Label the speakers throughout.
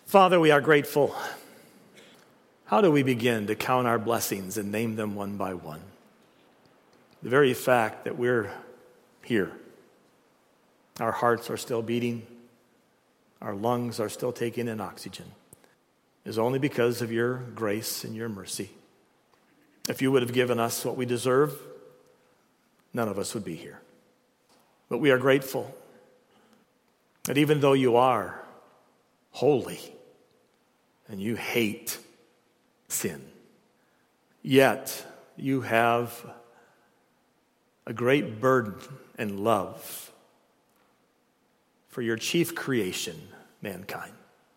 Speaker 1: Father, we are grateful. How do we begin to count our blessings and name them one by one? The very fact that we're here, our hearts are still beating, our lungs are still taking in oxygen, is only because of your grace and your mercy. If you would have given us what we deserve, none of us would be here. But we are grateful that even though you are holy and you hate sin, yet you have a great burden and love for your chief creation, mankind.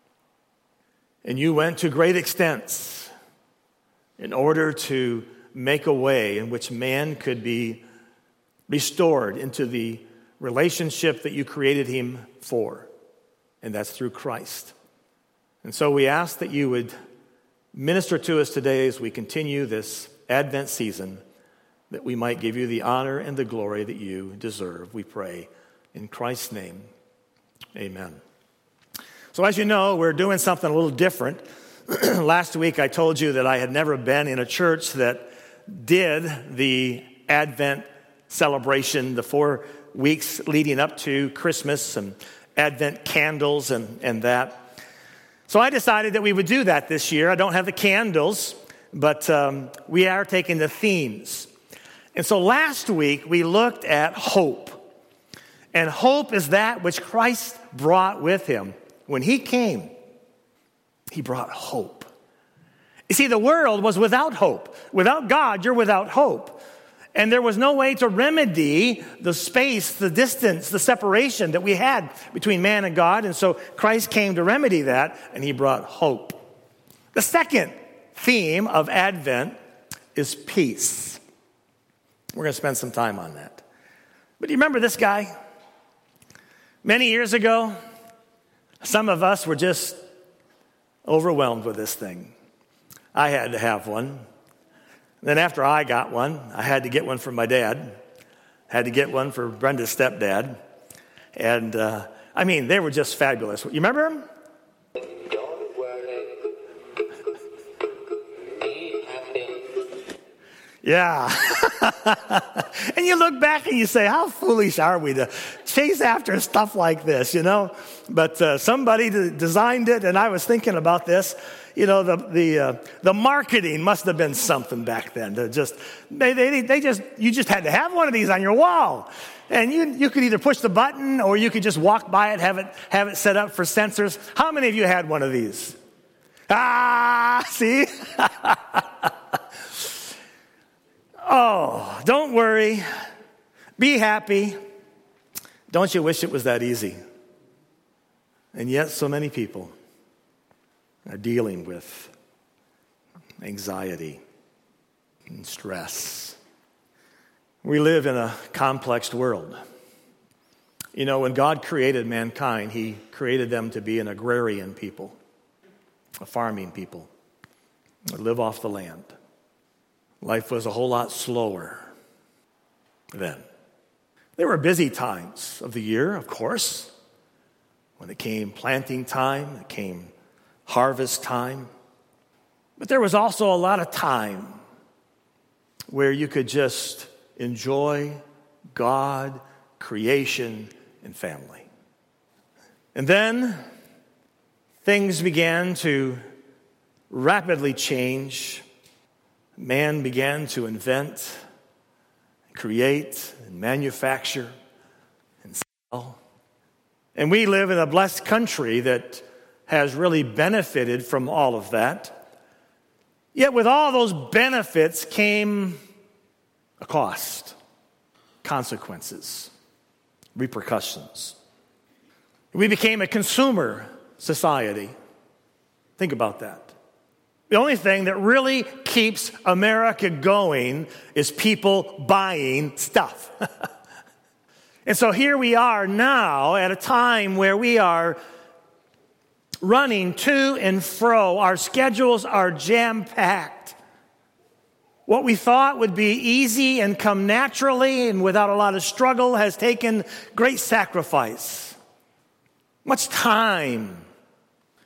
Speaker 1: And you went to great extents in order to make a way in which man could be restored into the relationship that you created him for, and that's through Christ. And so we ask that you would minister to us today as we continue this Advent season, that we might give you the honor and the glory that you deserve, we pray. In Christ's name, amen. So as you know, we're doing something a little different. Last week I told you that I had never been in a church that did the Advent celebration, the 4 weeks leading up to Christmas and Advent candles and that. So I decided that we would do that this year. I don't have the candles, but we are taking the themes. And so last week we looked at hope. And hope is that which Christ brought with him. When he came, he brought hope. You see, the world was without hope. Without God, you're without hope. And there was no way to remedy the space, the distance, the separation that we had between man and God. And so Christ came to remedy that, and he brought hope. The second theme of Advent is peace. We're going to spend some time on that. But do you remember this guy? Many years ago, some of us were just overwhelmed with this thing. I had to have one. Then after I got one, I had to get one for my dad. Had to get one for Brenda's stepdad. And, they were just fabulous. You remember them?
Speaker 2: Don't worry. Be happy.
Speaker 1: Yeah. And you look back and you say, how foolish are we to chase after stuff like this, you know? But somebody designed it, and I was thinking about this. You know, the marketing must have been something back then. You just had to have one of these on your wall. And you could either push the button or you could just walk by it, have it set up for sensors. How many of you had one of these? See? Oh, don't worry. Be happy. Don't you wish it was that easy? And yet so many people are dealing with anxiety and stress. We live in a complex world. You know, when God created mankind, he created them to be an agrarian people, a farming people, that live off the land. Life was a whole lot slower then. There were busy times of the year, of course. When it came planting time, it came harvest time. But there was also a lot of time where you could just enjoy God, creation, and family. And then things began to rapidly change. Man began to invent, create, and manufacture, and sell. And we live in a blessed country that has really benefited from all of that. Yet with all those benefits came a cost, consequences, repercussions. We became a consumer society. Think about that. The only thing that really keeps America going is people buying stuff. And so here we are now at a time where we are running to and fro. Our schedules are jam-packed. What we thought would be easy and come naturally and without a lot of struggle has taken great sacrifice, much time.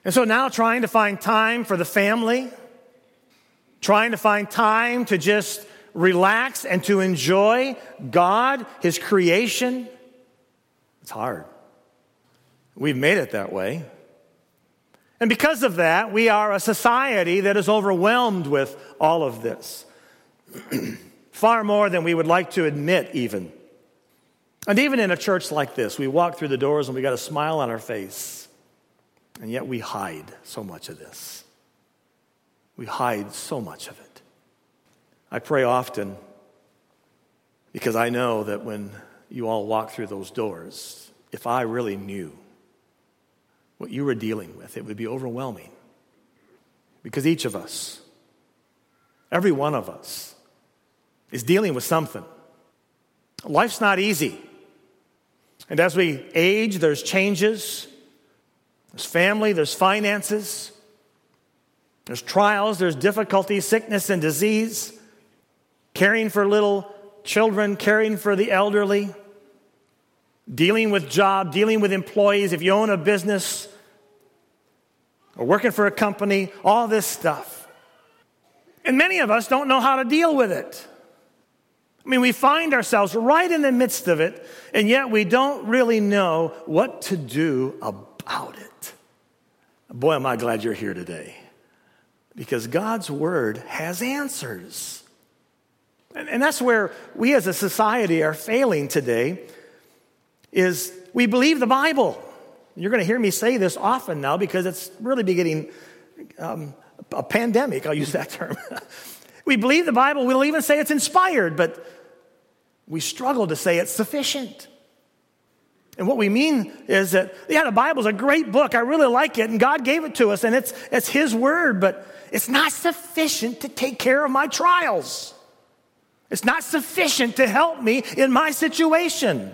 Speaker 1: And so now trying to find time for the family, trying to find time to just relax and to enjoy God, His creation, it's hard. We've made it that way. And because of that, we are a society that is overwhelmed with all of this. Far more than we would like to admit even. And even in a church like this, we walk through the doors and we got a smile on our face. And yet we hide so much of this. We hide so much of it. I pray often because I know that when you all walk through those doors, if I really knew what you were dealing with, it would be overwhelming. Because each of us, every one of us, is dealing with something. Life's not easy. And as we age, there's changes. There's family, there's finances. There's trials, there's difficulties, sickness and disease. Caring for little children, caring for the elderly. Dealing with job, dealing with employees. If you own a business or working for a company, all this stuff. And many of us don't know how to deal with it. I mean, we find ourselves right in the midst of it, and yet we don't really know what to do about it. Boy, am I glad you're here today, because God's Word has answers. And that's where we as a society are failing today, is we believe the Bible. You're going to hear me say this often now because it's really beginning a pandemic. I'll use that term. We believe the Bible. We'll even say it's inspired, but we struggle to say it's sufficient. And what we mean is that, yeah, the Bible's a great book. I really like it, and God gave it to us, and it's His Word, but it's not sufficient to take care of my trials. It's not sufficient to help me in my situation.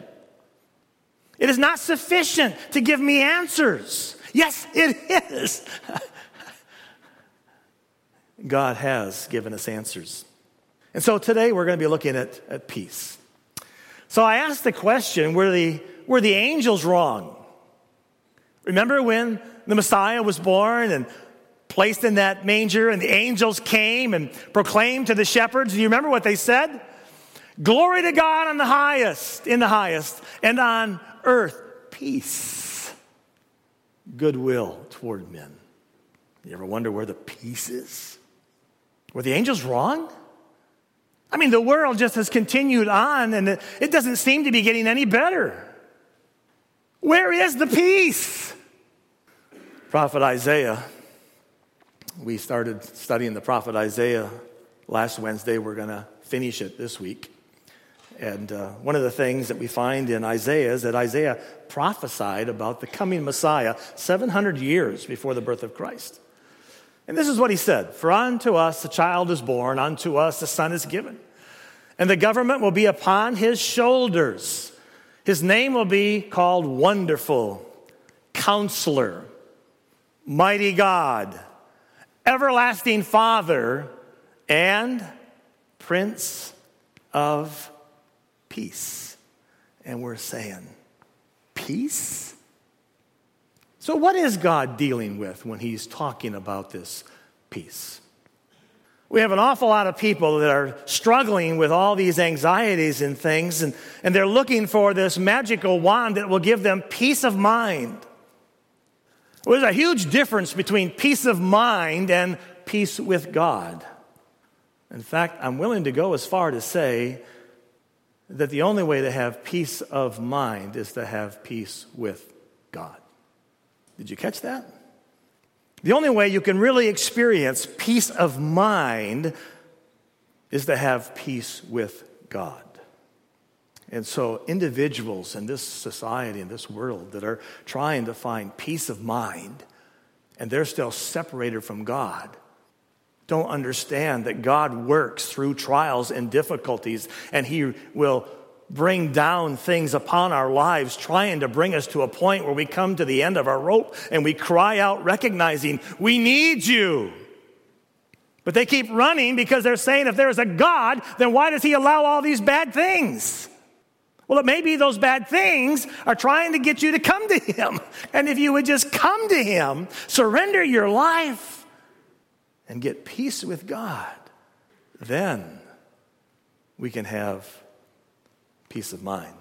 Speaker 1: It is not sufficient to give me answers. Yes, it is. God has given us answers. And so today we're going to be looking at peace. So I asked the question, were the angels wrong? Remember when the Messiah was born and placed in that manger and the angels came and proclaimed to the shepherds? Do you remember what they said? Glory to God in the highest, and on earth, peace, goodwill toward men. You ever wonder where the peace is? Were the angels wrong? I mean, the world just has continued on, and it doesn't seem to be getting any better. Where is the peace? Prophet Isaiah. We started studying the prophet Isaiah last Wednesday. We're going to finish it this week. And one of the things that we find in Isaiah is that Isaiah prophesied about the coming Messiah 700 years before the birth of Christ. And this is what he said: "For unto us a child is born, unto us a son is given. And the government will be upon his shoulders. His name will be called Wonderful, Counselor, Mighty God, Everlasting Father, and Prince of Peace." And we're saying, peace? So what is God dealing with when He's talking about this peace? We have an awful lot of people that are struggling with all these anxieties and things, and they're looking for this magical wand that will give them peace of mind. Well, there's a huge difference between peace of mind and peace with God. In fact, I'm willing to go as far to say that the only way to have peace of mind is to have peace with God. Did you catch that? The only way you can really experience peace of mind is to have peace with God. And so individuals in this society, in this world, that are trying to find peace of mind, and they're still separated from God, don't understand that God works through trials and difficulties, and He will bring down things upon our lives, trying to bring us to a point where we come to the end of our rope and we cry out recognizing, we need you. But they keep running because they're saying, if there's a God, then why does He allow all these bad things? Well, it may be those bad things are trying to get you to come to him. And if you would just come to him, surrender your life, and get peace with God, then we can have peace of mind.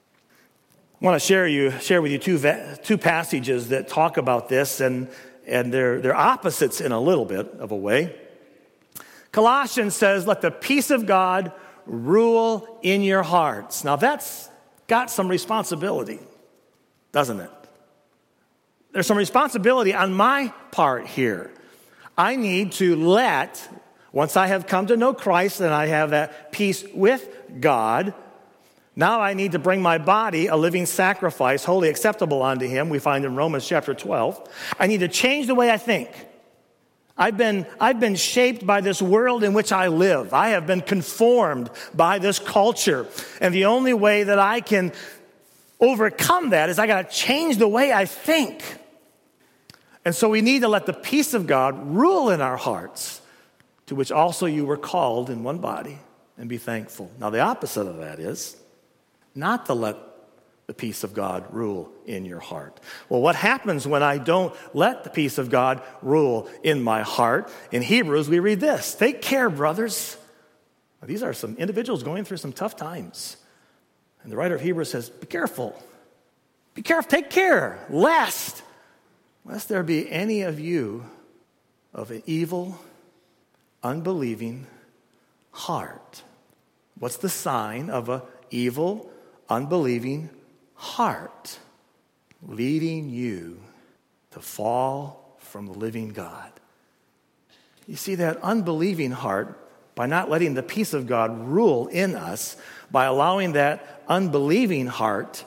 Speaker 1: I want to share with you two passages that talk about this, and they're opposites in a little bit of a way. Colossians says, let the peace of God rule in your hearts. Now that's got some responsibility, doesn't it? There's some responsibility on my part here. I need to once I have come to know Christ and I have that peace with God, now I need to bring my body a living sacrifice, wholly acceptable unto him. We find in Romans chapter 12. I need to change the way I think. I've been shaped by this world in which I live. I have been conformed by this culture. And the only way that I can overcome that is I got to change the way I think. And so we need to let the peace of God rule in our hearts, to which also you were called in one body, and be thankful. Now the opposite of that is not to let the peace of God rule in your heart. Well, what happens when I don't let the peace of God rule in my heart? In Hebrews, we read this: take care, brothers. Now, these are some individuals going through some tough times. And the writer of Hebrews says, be careful. Be careful, take care, lest there be any of you of an evil, unbelieving heart. What's the sign of an evil, unbelieving heart? Leading you to fall from the living God. You see, that unbelieving heart, by not letting the peace of God rule in us, by allowing that unbelieving heart,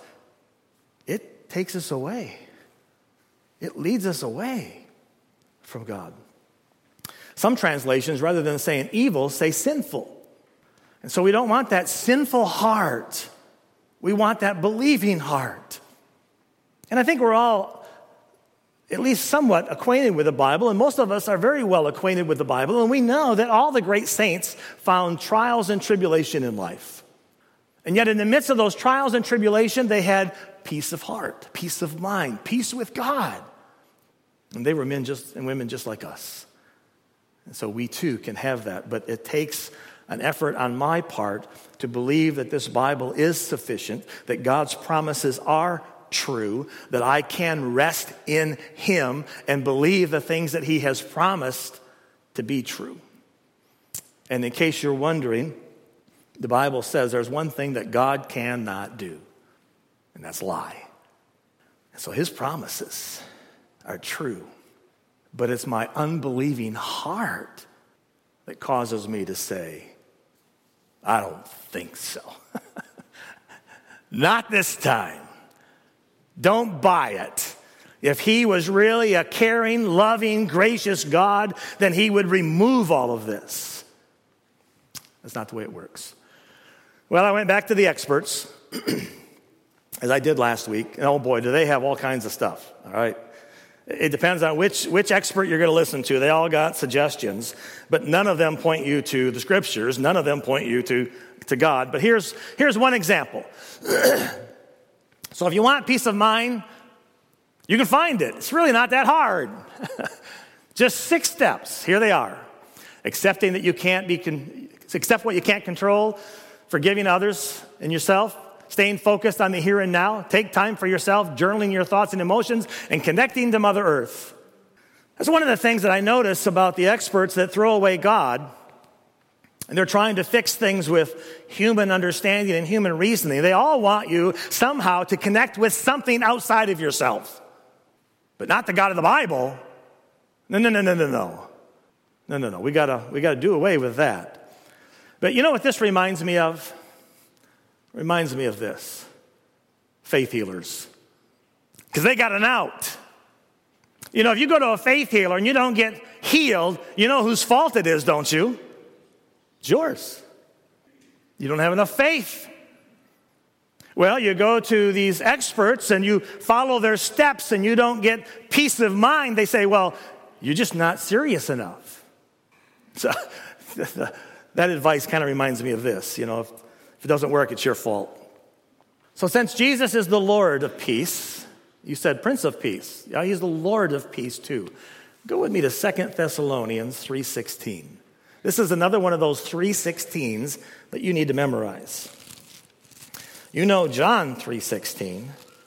Speaker 1: it takes us away. It leads us away from God. Some translations, rather than saying evil, say sinful. And so we don't want that sinful heart. We want that believing heart. And I think we're all at least somewhat acquainted with the Bible, and most of us are very well acquainted with the Bible, and we know that all the great saints found trials and tribulation in life. And yet in the midst of those trials and tribulation, they had peace of heart, peace of mind, peace with God. And they were men and women just like us. And so we too can have that, but it takes an effort on my part to believe that this Bible is sufficient, that God's promises are true, that I can rest in him and believe the things that he has promised to be true. And in case you're wondering, the Bible says there's one thing that God cannot do, and that's lie. And so his promises are true, but it's my unbelieving heart that causes me to say, I don't think so. Not this time. Don't buy it. If he was really a caring, loving, gracious God, then he would remove all of this. That's not the way it works. Well, I went back to the experts, as I did last week, and oh boy, do they have all kinds of stuff, all right? It depends on which expert you're going to listen to. They all got suggestions, but none of them point you to the scriptures. None of them point you to God. But here's one example. So if you want peace of mind, you can find it. It's really not that hard. Just 6 steps. Here they are. Accepting that you accept what you can't control, forgiving others and yourself, staying focused on the here and now, take time for yourself, journaling your thoughts and emotions, and connecting to Mother Earth. That's one of the things that I notice about the experts that throw away God, and they're trying to fix things with human understanding and human reasoning. They all want you somehow to connect with something outside of yourself, but not the God of the Bible. No. We gotta do away with that. But you know what this reminds me of? Reminds me of this. Faith healers. Because they got an out. You know, if you go to a faith healer and you don't get healed, you know whose fault it is, don't you? It's yours. You don't have enough faith. Well, you go to these experts and you follow their steps and you don't get peace of mind. They say, well, you're just not serious enough. So that advice kind of reminds me of this. You know, if it doesn't work, it's your fault. So since Jesus is the Lord of peace, you said Prince of Peace. Yeah, he's the Lord of peace too. Go with me to 2 Thessalonians 3:16. This is another one of those 3:16s that you need to memorize. You know John 3:16.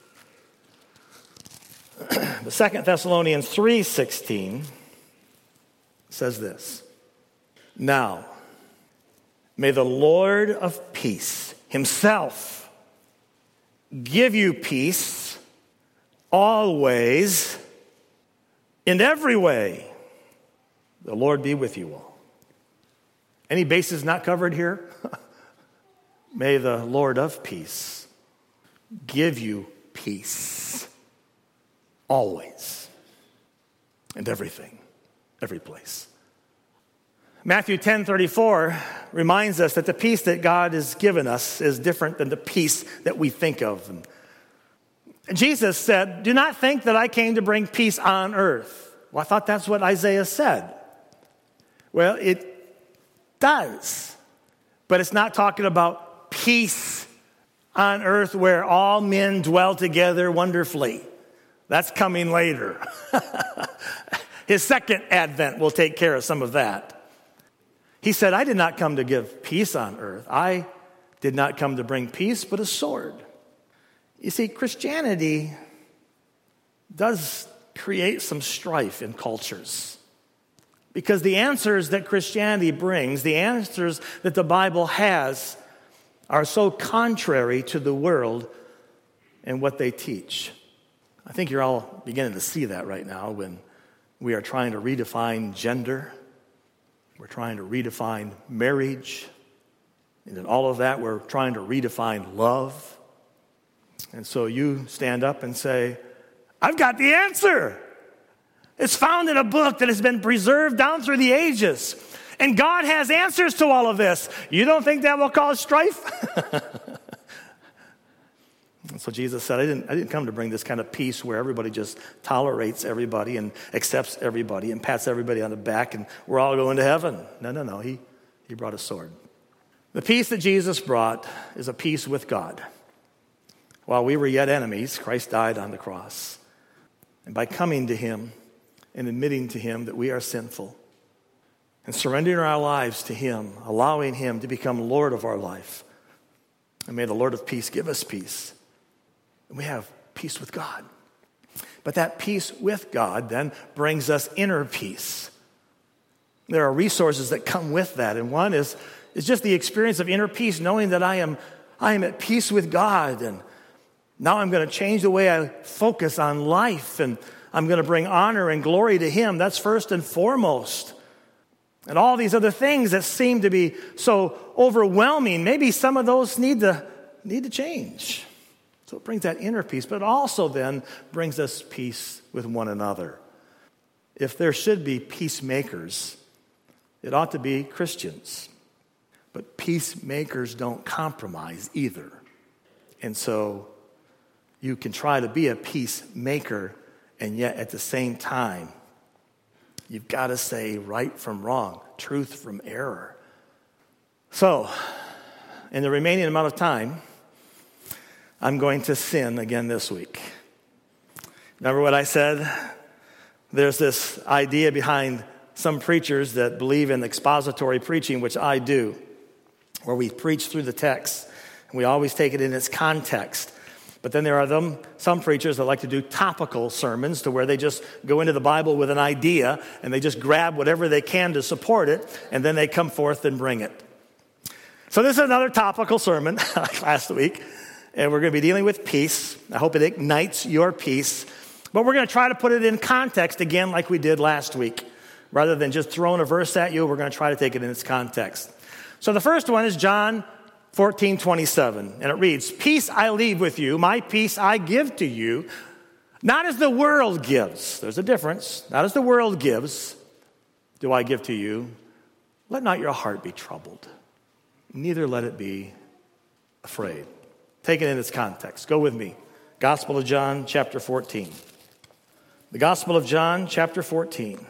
Speaker 1: But 2 Thessalonians 3:16 says this. Now, may the Lord of peace himself give you peace always, in every way. The Lord be with you all. Any bases not covered here? May the Lord of peace give you peace always and everything, every place. Matthew 10:34 reminds us that the peace that God has given us is different than the peace that we think of. And Jesus said, do not think that I came to bring peace on earth. Well, I thought that's what Isaiah said. Well, it does, but it's not talking about peace on earth where all men dwell together wonderfully. That's coming later. His second advent will take care of some of that. He said, I did not come to give peace on earth. I did not come to bring peace, but a sword. You see, Christianity does create some strife in cultures. Because the answers that Christianity brings, the answers that the Bible has, are so contrary to the world and what they teach. I think you're all beginning to see that right now when we are trying to redefine gender. We're trying to redefine marriage. And in all of that, we're trying to redefine love. And so you stand up and say, I've got the answer. It's found in a book that has been preserved down through the ages. And God has answers to all of this. You don't think that will cause strife? And so Jesus said, I didn't come to bring this kind of peace where everybody just tolerates everybody and accepts everybody and pats everybody on the back and we're all going to heaven. No. He brought a sword. The peace that Jesus brought is a peace with God. While we were yet enemies, Christ died on the cross. And by coming to him and admitting to him that we are sinful and surrendering our lives to him, allowing him to become Lord of our life, and may the Lord of peace give us peace. And we have peace with God. But that peace with God then brings us inner peace. There are resources that come with that. And one is just the experience of inner peace, knowing that I am at peace with God. And now I'm going to change the way I focus on life. And I'm going to bring honor and glory to him. That's first and foremost. And all these other things that seem to be so overwhelming, maybe some of those need to change. So it brings that inner peace, but it also then brings us peace with one another. If there should be peacemakers, it ought to be Christians. But peacemakers don't compromise either. And so you can try to be a peacemaker, and yet at the same time, you've got to say right from wrong, truth from error. So, in the remaining amount of time, I'm going to sin again this week. Remember what I said? There's this idea behind some preachers that believe in expository preaching, which I do, where we preach through the text, and we always take it in its context. But then there are some preachers that like to do topical sermons to where they just go into the Bible with an idea, and they just grab whatever they can to support it, and then they come forth and bring it. So this is another topical sermon like last week. And we're going to be dealing with peace. I hope it ignites your peace. But we're going to try to put it in context again like we did last week. Rather than just throwing a verse at you, we're going to try to take it in its context. So the first one is John 14:27. And it reads, peace I leave with you, my peace I give to you, not as the world gives. There's a difference. Not as the world gives do I give to you. Let not your heart be troubled. Neither let it be afraid. Take it in its context. Go with me. Gospel of John, chapter 14. The Gospel of John, chapter 14.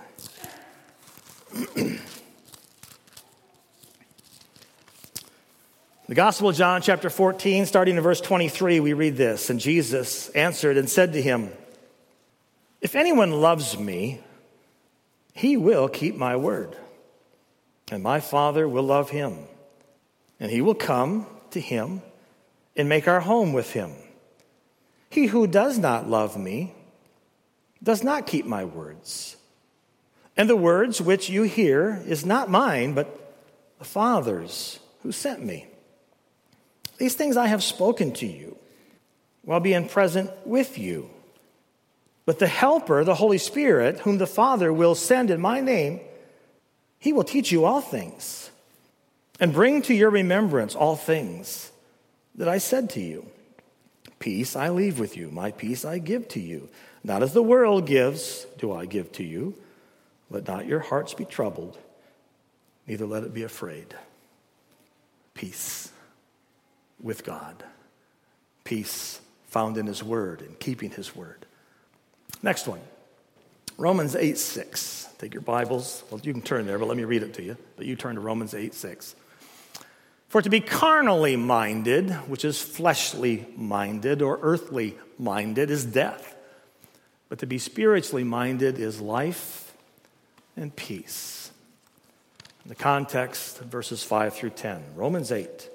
Speaker 1: The Gospel of John, chapter 14, starting in verse 23, we read this. And Jesus answered and said to him, "If anyone loves me, he will keep my word. And my Father will love him. And he will come to him and make our home with him. He who does not love me does not keep my words. And the words which you hear is not mine, but the Father's who sent me. These things I have spoken to you while being present with you. But the Helper, the Holy Spirit, whom the Father will send in my name, he will teach you all things and bring to your remembrance all things that I said to you. Peace I leave with you, my peace I give to you. Not as the world gives, do I give to you. Let not your hearts be troubled, neither let it be afraid." Peace with God. Peace found in his word and keeping his word. Next one, Romans 8:6. Take your Bibles. Well, you can turn there, but let me read it to you. But you turn to Romans 8:6. "For to be carnally minded, which is fleshly minded or earthly minded, is death. But to be spiritually minded is life and peace." In the context, verses 5 through 10. Romans 8.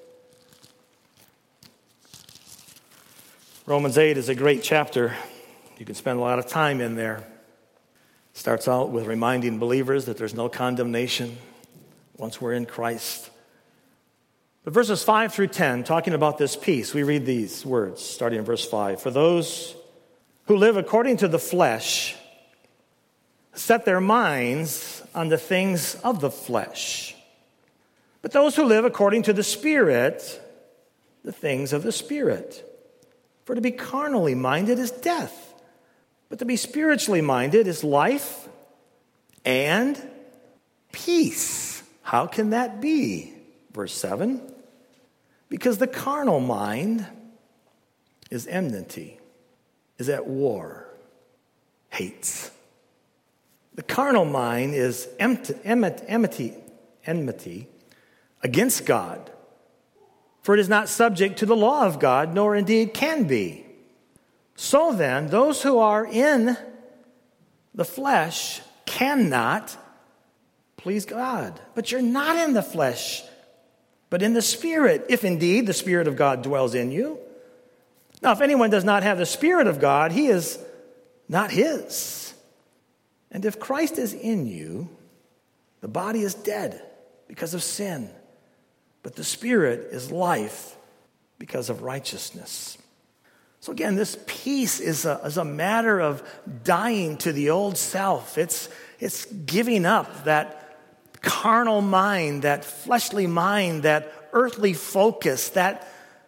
Speaker 1: Romans 8 is a great chapter. You can spend a lot of time in there. Starts out with reminding believers that there's no condemnation once we're in Christ. But verses 5 through 10, talking about this peace, we read these words, starting in verse 5. "For those who live according to the flesh set their minds on the things of the flesh. But those who live according to the Spirit, the things of the Spirit. For to be carnally minded is death, but to be spiritually minded is life and peace." How can that be? Verse 7. "Because the carnal mind is enmity, is at war, hates. The carnal mind is enmity against God, for it is not subject to the law of God, nor indeed can be. So then, those who are in the flesh cannot please God. But you're not in the flesh, but in the Spirit, if indeed the Spirit of God dwells in you. Now, if anyone does not have the Spirit of God, he is not his. And if Christ is in you, the body is dead because of sin, but the Spirit is life because of righteousness." So again, this peace is a matter of dying to the old self. It's giving up that carnal mind, that fleshly mind, that earthly focus, that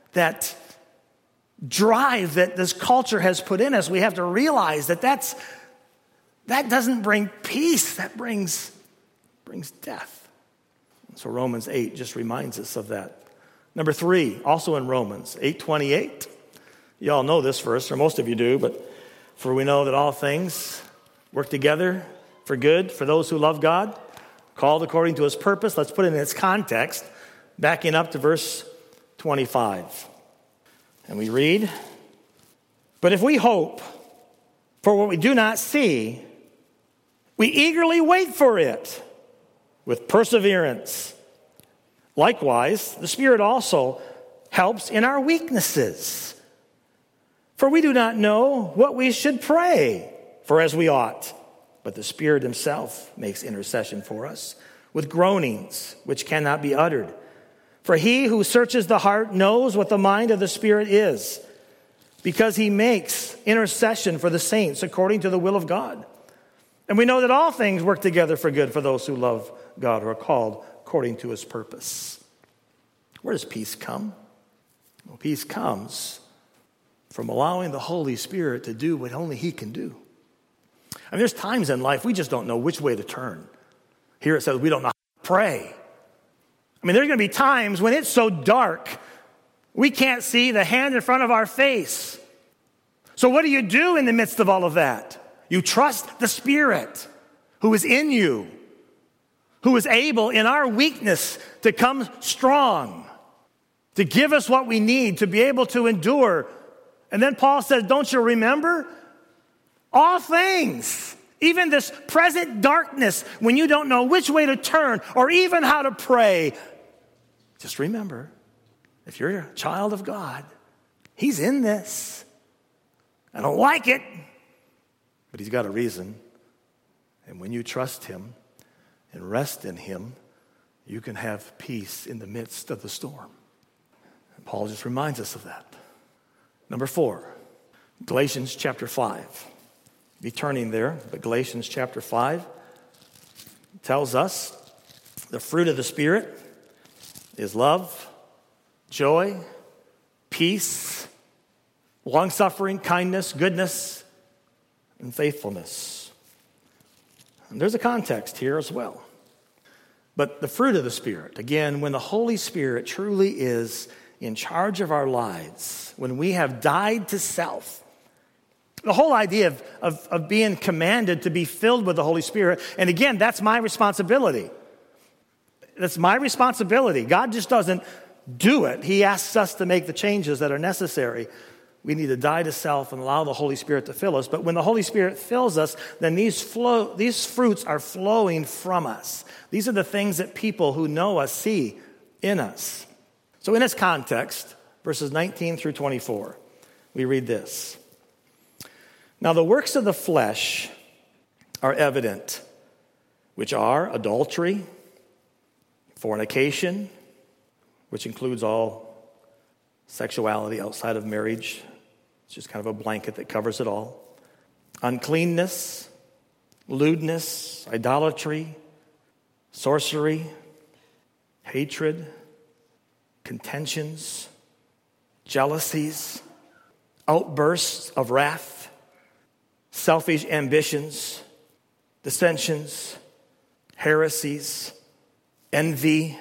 Speaker 1: drive that this culture has put in us. We have to realize that doesn't bring peace. That brings death. So Romans 8 just reminds us of that. Number 3, also in Romans 8:28. You all know this verse, or most of you do, but "For we know that all things work together for good for those who love God, called according to his purpose." Let's put it in its context, backing up to verse 25. And we read, "But if we hope for what we do not see, we eagerly wait for it with perseverance. Likewise, the Spirit also helps in our weaknesses. For we do not know what we should pray for as we ought, but the Spirit himself makes intercession for us with groanings which cannot be uttered. For he who searches the heart knows what the mind of the Spirit is, because he makes intercession for the saints according to the will of God. And we know that all things work together for good for those who love God, who are called according to his purpose." Where does peace come? Well, peace comes from allowing the Holy Spirit to do what only he can do. I mean, there's times in life we just don't know which way to turn. Here it says we don't know how to pray. I mean, there's going to be times when it's so dark we can't see the hand in front of our face. So what do you do in the midst of all of that? You trust the Spirit who is in you, who is able in our weakness to come strong. to give us what we need to be able to endure. And then Paul says, don't you remember? All things, even this present darkness, when you don't know which way to turn or even how to pray, just remember, if you're a child of God, he's in this. I don't like it, but he's got a reason. And when you trust him and rest in him, you can have peace in the midst of the storm. And Paul just reminds us of that. Number 4, Galatians chapter 5. Be turning there, but Galatians chapter 5 tells us the fruit of the Spirit is love, joy, peace, long-suffering, kindness, goodness, and faithfulness. And there's a context here as well. But the fruit of the Spirit, again, when the Holy Spirit truly is in charge of our lives, when we have died to self, the whole idea of being commanded to be filled with the Holy Spirit, and again, that's my responsibility. That's my responsibility. God just doesn't do it. He asks us to make the changes that are necessary. We need to die to self and allow the Holy Spirit to fill us. But when the Holy Spirit fills us, then these fruits are flowing from us. These are the things that people who know us see in us. So in this context, verses 19 through 24, we read this. Now the works of the flesh are evident, which are adultery, fornication, which includes all sexuality outside of marriage. It's just kind of a blanket that covers it all. Uncleanness, lewdness, idolatry, sorcery, hatred, contentions, jealousies, outbursts of wrath, selfish ambitions, dissensions, heresies, envy,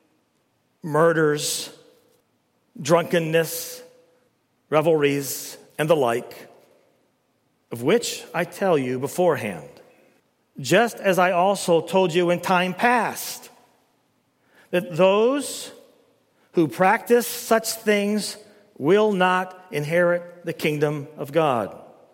Speaker 1: murders, drunkenness, revelries, and the like, of which I tell you beforehand, just as I also told you in time past, that those who practice such things will not inherit the kingdom of God.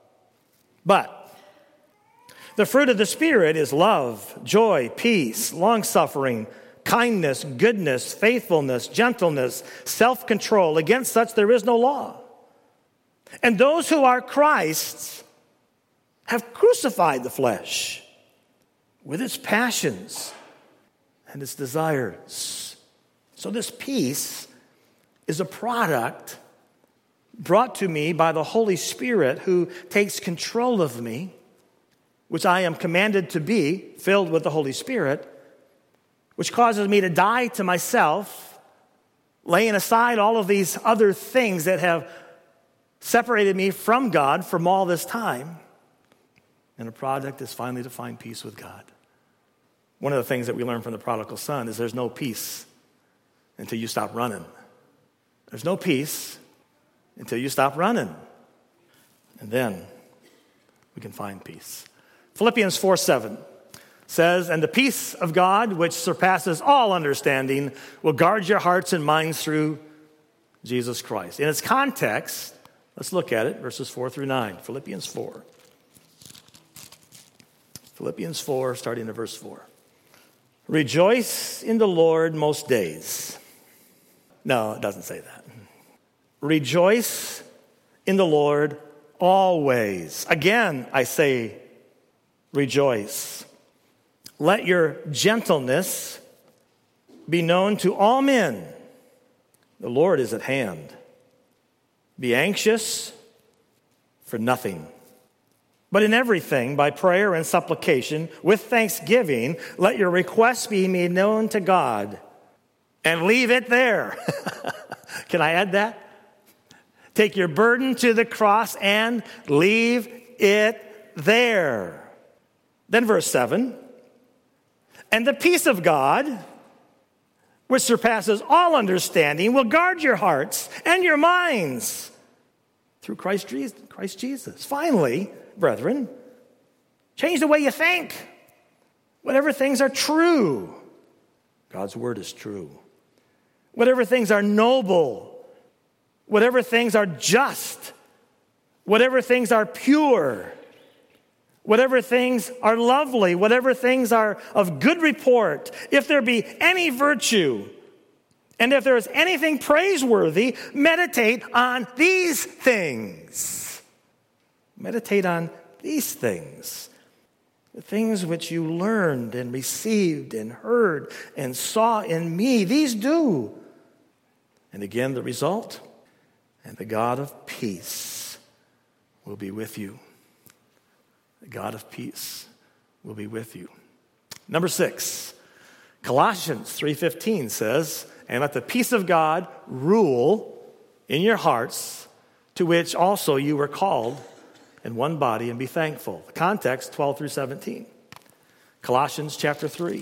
Speaker 1: But the fruit of the Spirit is love, joy, peace, long-suffering, kindness, goodness, faithfulness, gentleness, self-control. Against such there is no law. And those who are Christ's have crucified the flesh with its passions and its desires. So this peace is a product brought to me by the Holy Spirit who takes control of me, which I am commanded to be, filled with the Holy Spirit, which causes me to die to myself, laying aside all of these other things that have separated me from God from all this time. And the product is finally to find peace with God. One of the things that we learn from the prodigal son is there's no peace until you stop running. There's no peace until you stop running. And then we can find peace. Philippians 4:7 says, and the peace of God, which surpasses all understanding, will guard your hearts and minds through Jesus Christ. In its context, let's look at it, verses 4 through 9. Philippians 4. Philippians 4, starting at verse 4. Rejoice in the Lord most days. No, it doesn't say that. Rejoice in the Lord always. Again, I say, rejoice. Let your gentleness be known to all men. The Lord is at hand. Be anxious for nothing, but in everything, by prayer and supplication, with thanksgiving, let your requests be made known to God. And leave it there. Can I add that? Take your burden to the cross and leave it there. Then verse 7. And the peace of God, which surpasses all understanding, will guard your hearts and your minds through Christ Jesus. Finally, brethren, change the way you think. Whatever things are true, God's word is true. whatever things are noble, whatever things are just, whatever things are pure, whatever things are lovely, whatever things are of good report, if there be any virtue, and if there is anything praiseworthy, meditate on these things. Meditate on these things. The things which you learned and received and heard and saw in me, these do. And again, the result, and the God of peace will be with you. The God of peace will be with you. Number 6, Colossians 3:15 says, and let the peace of God rule in your hearts, to which also you were called in one body, and be thankful. The context, 12 through 17. Colossians chapter 3,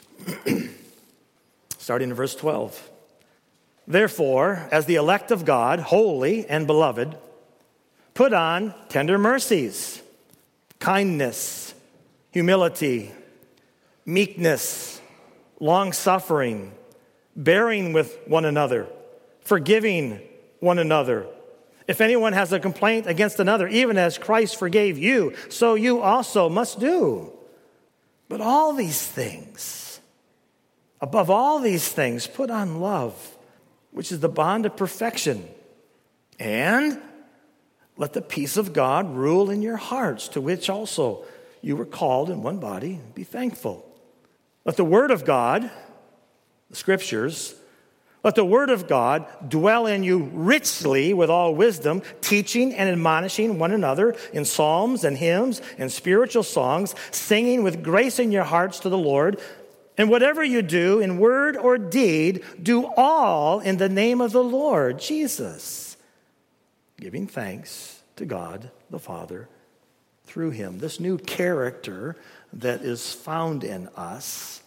Speaker 1: starting in verse 12. Therefore, as the elect of God, holy and beloved, put on tender mercies, kindness, humility, meekness, long-suffering, bearing with one another, forgiving one another. If anyone has a complaint against another, even as Christ forgave you, so you also must do. But all these things, above all these things, put on love, which is the bond of perfection. And let the peace of God rule in your hearts, to which also you were called in one body. Be thankful. Let the word of God, the scriptures, let the word of God dwell in you richly with all wisdom, teaching and admonishing one another in psalms and hymns and spiritual songs, singing with grace in your hearts to the Lord. And whatever you do in word or deed, do all in the name of the Lord Jesus, giving thanks to God the Father through him. This new character that is found in us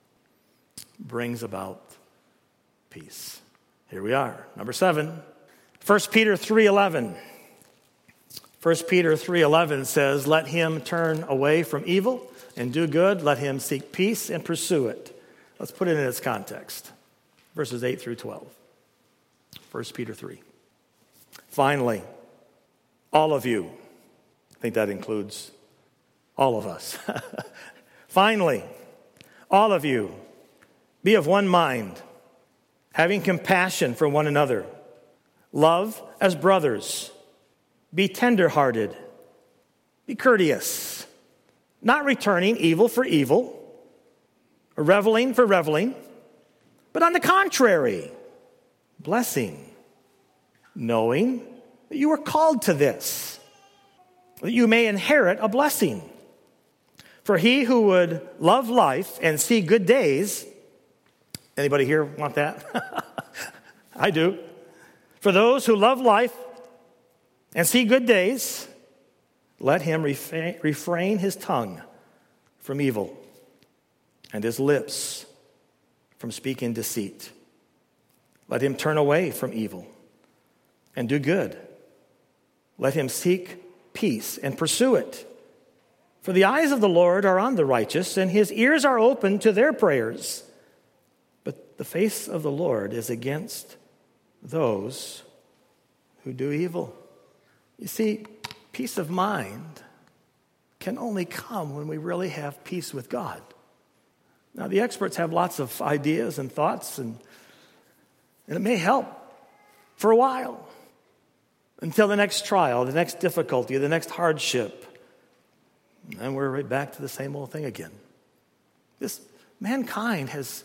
Speaker 1: brings about peace. Here we are. Number 7, 1 Peter 3:11. 1 Peter 3:11 says, let him turn away from evil and do good. Let him seek peace and pursue it. Let's put it in its context. Verses 8 through 12. 1 Peter 3. Finally, all of you, I think that includes all of us. Finally, all of you, be of one mind, having compassion for one another. Love as brothers. Be tender-hearted. Be courteous, not returning evil for evil, or reveling for reveling, but on the contrary, blessing, knowing that you were called to this, that you may inherit a blessing. For he who would love life and see good days, anybody here want that? I do. For those who love life and see good days, let him refrain his tongue from evil and his lips from speaking deceit. Let him turn away from evil and do good. Let him seek peace and pursue it. For the eyes of the Lord are on the righteous, and his ears are open to their prayers. But the face of the Lord is against those who do evil. You see, peace of mind can only come when we really have peace with God. Now, the experts have lots of ideas and thoughts, and it may help for a while until the next trial, the next difficulty, the next hardship. And we're right back to the same old thing again. Mankind has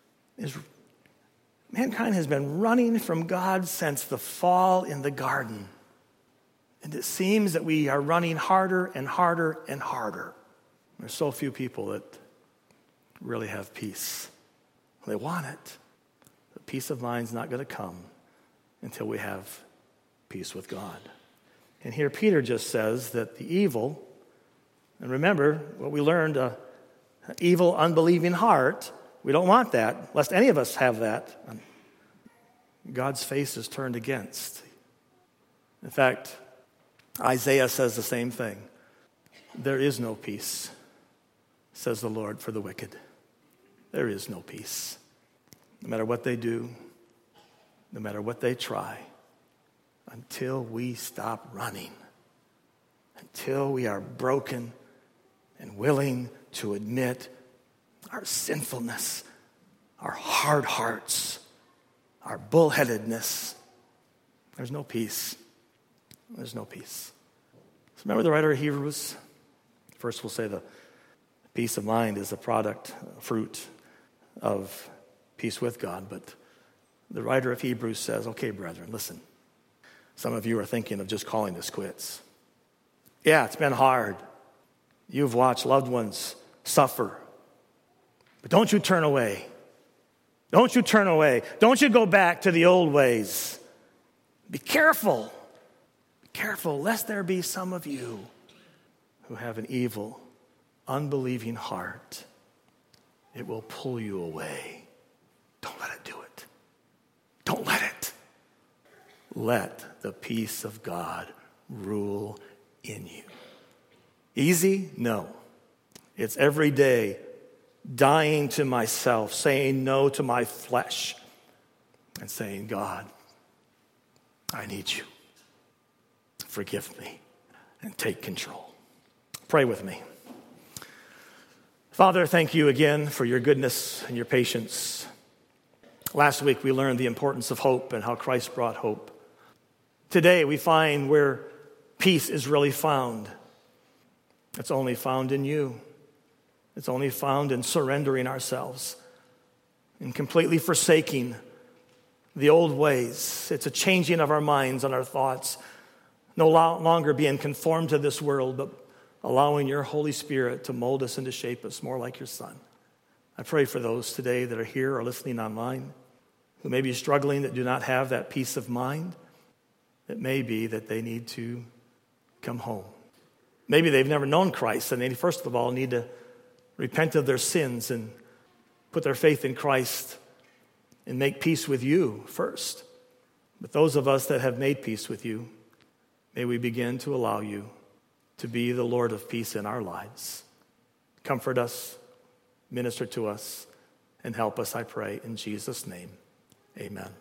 Speaker 1: been running from God since the fall in the garden. And it seems that we are running harder and harder and harder. There's so few people that really have peace. They want it. The peace of mind's not going to come until we have peace with God. And here Peter just says that the evil, and remember what we learned, an evil, unbelieving heart, we don't want that, lest any of us have that. God's face is turned against. In fact, Isaiah says the same thing. There is no peace, says the Lord, for the wicked. There is no peace. No matter what they do, no matter what they try, until we stop running, until we are broken and willing to admit our sinfulness, our hard hearts, our bullheadedness. There's no peace. There's no peace. So remember the writer of Hebrews? First, we'll say the peace of mind is a product, a fruit of peace with God. But the writer of Hebrews says, okay, brethren, listen. Some of you are thinking of just calling this quits. Yeah, it's been hard. You've watched loved ones suffer. But don't you turn away. Don't you turn away. Don't you go back to the old ways. Be careful. Be careful, lest there be some of you who have an evil, unbelieving heart. It will pull you away. Don't let it do it. Don't let it. Let the peace of God rule in you. Easy? No. It's every day dying to myself, saying no to my flesh, and saying, God, I need you. Forgive me and take control. Pray with me. Father, thank you again for your goodness and your patience. Last week we learned the importance of hope and how Christ brought hope. Today we find where peace is really found. It's only found in you. It's only found in surrendering ourselves and completely forsaking the old ways. It's a changing of our minds and our thoughts, no longer being conformed to this world, but allowing your Holy Spirit to mold us and to shape us more like your Son. I pray for those today that are here or listening online who may be struggling, that do not have that peace of mind. It may be that they need to come home. Maybe they've never known Christ, and they first of all need to repent of their sins and put their faith in Christ and make peace with you first. But those of us that have made peace with you, may we begin to allow you to be the Lord of peace in our lives. Comfort us, minister to us, and help us, I pray, in Jesus' name. Amen.